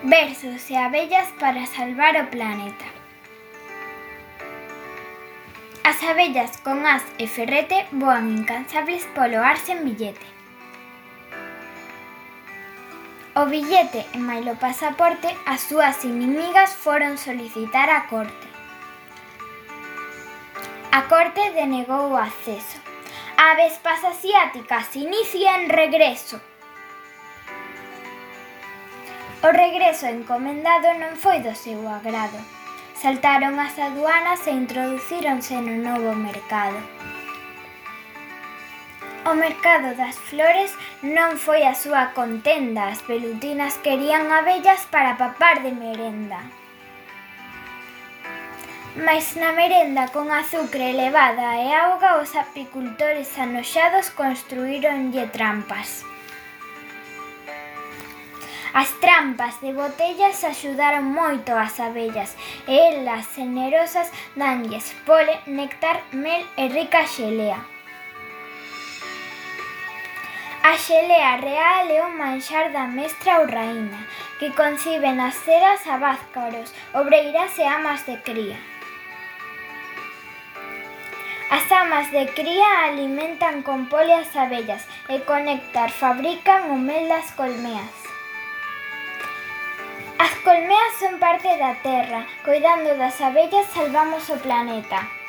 Versos e abellas para salvar o planeta. As abellas con as e ferrete voan incansables polo ar sen billete. O billete e mailo pasaporte as súas inimigas foron solicitar a corte. A corte denegou o acceso. Avespas asiáticas inician regreso. O regreso encomendado non foi do seu agrado. Saltaron as aduanas e introducíronse no novo mercado. O mercado das flores non foi a súa contenda. As velutinas querían abellas para papar de merenda. Mais na merenda con azucre elevada e auga, os apicultores anoxados construíronlle trampas. As trampas de botellas axudaron moito ás abellas e elas, generosas, danlles pole, néctar, mel e rica xelea. A xelea real é o manxar da mestra ou raíña, que concibe nas ceras a bázcaros, obreiras e amas de cría. As amas de cría alimentan con pole as abellas e con néctar fabrican o mel das colmeas. As colmeas son parte da terra. Coidando das abellas salvamos o planeta.